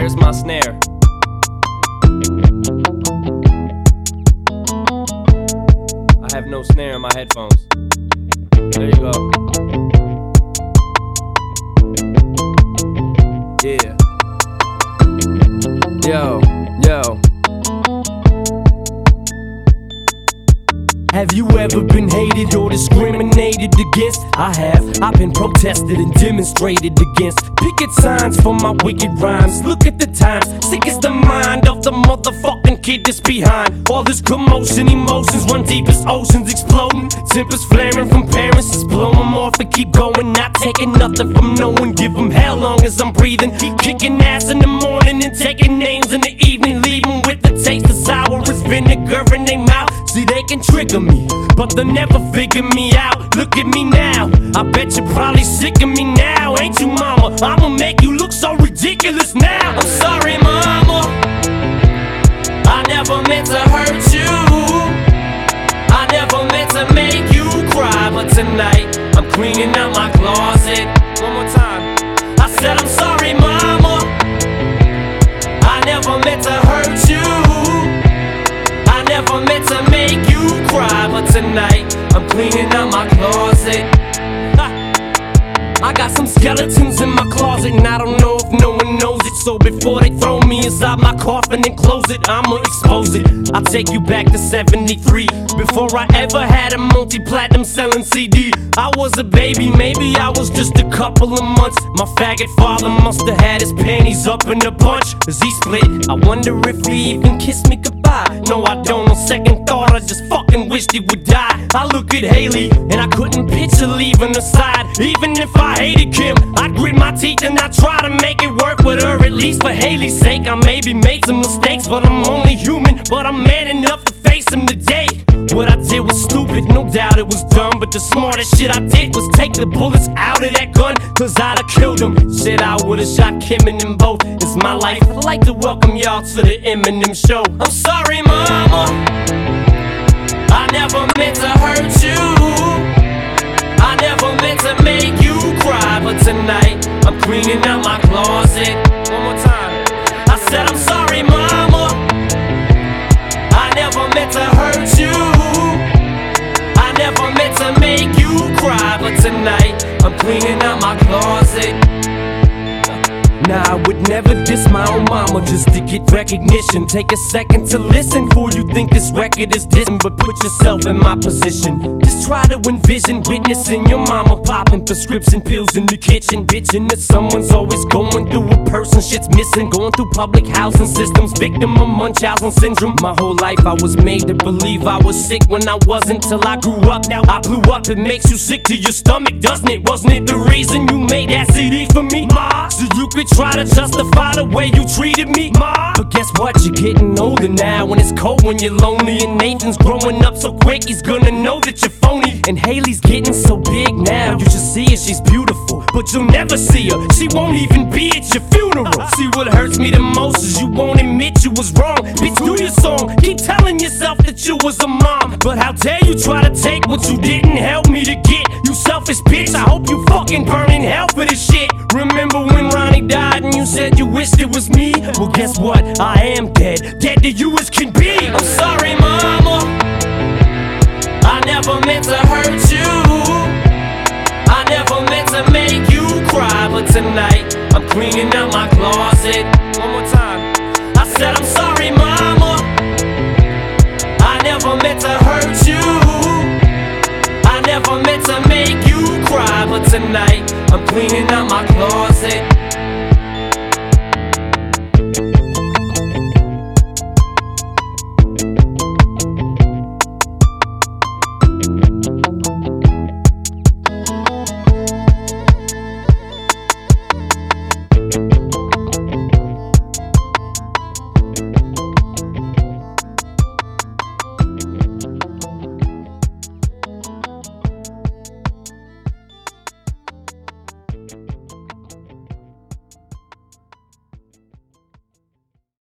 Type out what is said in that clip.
Where's my snare? I have no snare in my headphones. There you go. Yeah. Yo. Have you ever been hated or discriminated against? I have. I've been protested and demonstrated against. Picket signs for my wicked rhymes. Look at the times. Sick is the mind of the motherfucking kid that's behind all this commotion. Emotions run deep as oceans exploding. Tempers flaring from parents. Just blow them off and keep going. Not taking nothing from no one. Give them hell long as I'm breathing. Keep kicking ass in the morning and taking names in the evening. Leaving with the taste of sour as vinegar in their mouth. See, they can trigger me, but they'll never figure me out. Look at me now, I bet you're probably sick of me now. Ain't you, mama? I'ma make you look so ridiculous now. I'm sorry, mama, I never meant to hurt you. I never meant to make you cry. But tonight, I'm cleaning out my closet. One more time. I said I'm sorry, mama, I never meant to hurt you. I never meant to make you cry, but tonight I'm cleaning out my closet. I got some skeletons in my closet, and I don't know if no one knows it. So before they throw me inside my coffin and close it, I'ma expose it. I'll take you back to 73, before I ever had a multi-platinum selling CD. I was a baby, maybe I was just a couple of months. My faggot father must have had his panties up in a bunch as he split. I wonder if he even kissed me goodbye. No, I don't. On second thought, I just fucking wished he would die. I look at Haley and I couldn't picture leaving her side. Even if I hated Kim, I grit my teeth and I try to make it work with her. At least for Haley's sake, I maybe made some mistakes, but I'm only human. But I'm man enough to face them today. What I did was stupid, no doubt it was dumb, but the smartest shit I did was take the bullets out of that gun, cause I'd have killed him. Shit, I would've shot Kim and them both. It's my life. I'd like to welcome y'all to the Eminem show. I'm sorry, mama, I never meant to hurt you. I never meant to make you cry, but tonight I'm cleaning out my closet. One more time. I said I'm sorry, mama, I never meant to hurt you. I never meant to make you cry, but tonight I'm cleaning out my closet. Nah, I would never diss my own mama just to get recognition. Take a second to listen before you think this record is dissing, but put yourself in my position. Just try to envision witnessing your mama popping prescription pills in the kitchen, bitching that someone's always going through a person shit's missing. Going through public housing systems, victim of Munchausen syndrome. My whole life I was made to believe I was sick when I wasn't, till I grew up. Now I blew up. It makes you sick to your stomach, doesn't it? Wasn't it the reason you made that CD for me, ma? So you could try to justify the way you treated me, ma. But guess what? You're getting older now, and it's cold when you're lonely. And Nathan's growing up so quick, he's gonna know that you're phony. And Haley's getting so big now, you just see her, she's beautiful, but you'll never see her. She won't even be at your funeral. See, what hurts me the most is you won't admit you was wrong. Bitch, do your song, keep telling yourself that you was a mom. But how dare you try to take what you didn't help me to get? You selfish bitch, I hope you fucking burn in hell for this shit. Remember when Ronnie died and you said you wished it was me? Well, guess what? I am dead, dead to you as can be. I'm sorry, mama, I never meant to hurt you. I never meant to make you cry, but tonight I'm cleaning out my closet. One more time. I said I'm sorry, mama, I never meant to hurt you. I never meant to make you cry, but tonight I'm cleaning out my closet.